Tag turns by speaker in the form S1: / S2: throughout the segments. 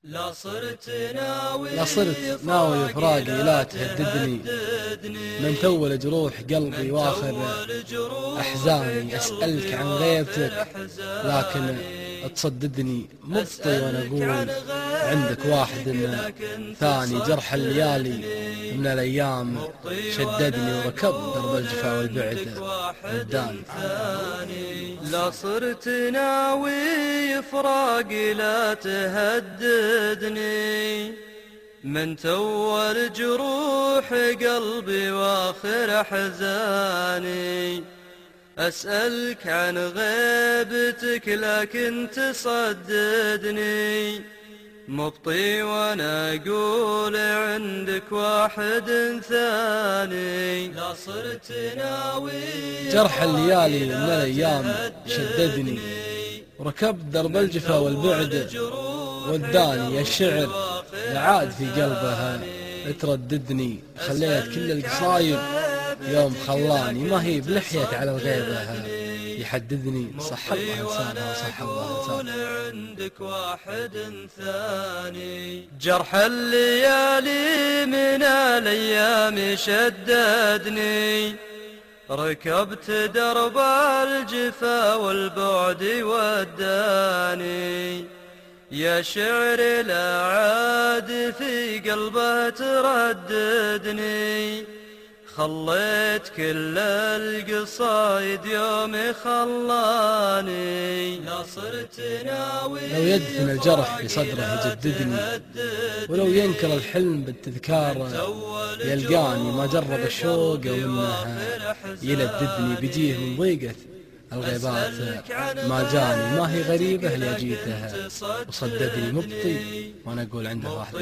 S1: لا صرت ناوي فراقي لا تهددني، من تول جروح قلبي واخر أحزاني. أسألك عن غيبتك لكن تصددني، مبطي وأنا أقول عندك واحد ثاني. جرح الليالي من الأيام شددني، وركبت درب الجفا والبعد رداني.
S2: لا صرت ناوي فراقي لا تهددني، من تول جروح قلبي واخر أحزاني. أسألك عن غيبتك لكن تصددني، مبطي وانا اقول عندك واحد ثاني. لا صرت ناوي
S1: جرح الليالي من الأيام شددني، وركبت درب الجفا والبعد وداني. الشعر عاد في قلبها ترددني، خليت كل القصايد يوم خلاني. ما هي بلحية على الغيبة يحددني، صح الله إنسانها وصح الله إنسانها.
S2: عندك واحد ثاني. جرح الليالي من الأيام شددني، ركبت درب الجفا والبعد وداني. يا شعر لا عاد في قلبه ترددني، خليت كل القصايد يوم خلاني. لا صرت ناوي
S1: لو يدفن الجرح في صدره يجددني، ولو ينكر الحلم بالتذكار يلقاني. ما جرب الشوق ومنه يلددني، بيجيه من ضيقة الغيبات ما جاني. ما هي غريبة اللي جيته وصددني، مبطي وانا اقول عنده واحد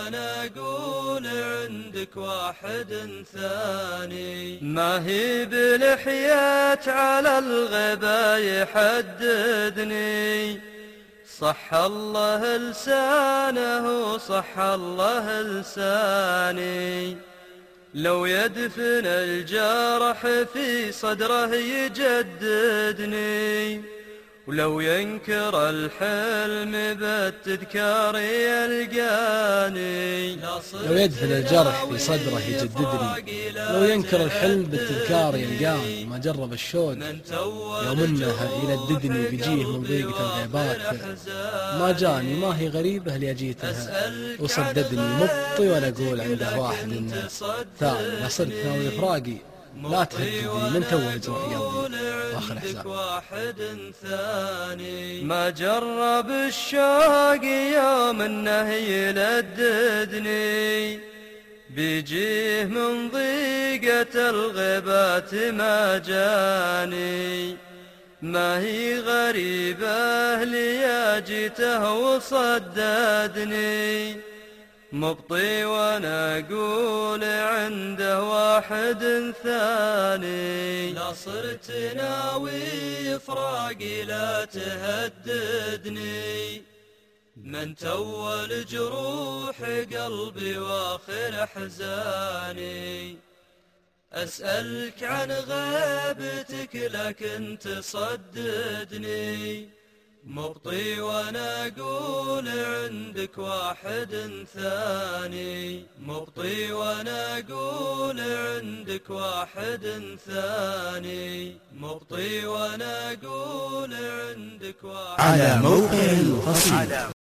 S2: ثاني. ما هي بلحيات على الغيبة يحددني، صح الله لسانه صح الله لساني. لو يدفن الجرح في صدره يجددني، ولو ينكر الحلم بالتذكار يلقاني.
S1: لو يدفن الجرح في صدره يجددني، لو ينكر الحلم بالتذكار يلقاني. ما جرب الشوق يوم انه يلددني، بيجيه من ضيقة الغيبات ما جاني. ما هي غريبة اللي جيتها وصددني، مبطي وانا اقول عنده واحد ثاني. لا صرت ناوي فراقي لا تهددني، من تول جروح قلبي واخر
S2: احزاني. ما جرب الشوق يوم انه يلددني، بيجيه من ضيقة الغيبات ما جاني. ما هي غريبة لي جيته وصددني، مبطي وانا اقول عنده واحد ثاني. لا صرت ناوي فراقي لا تهددني، من تول جروح قلبي واخر احزاني. أسألك عن غيبتك لكن تصددني، مبطي وانا اقول عندك واحد ثاني. مبطي وانا اقول عندك واحد ثاني. مبطي وانا اقول عندك واحد
S3: على موقع القصيد.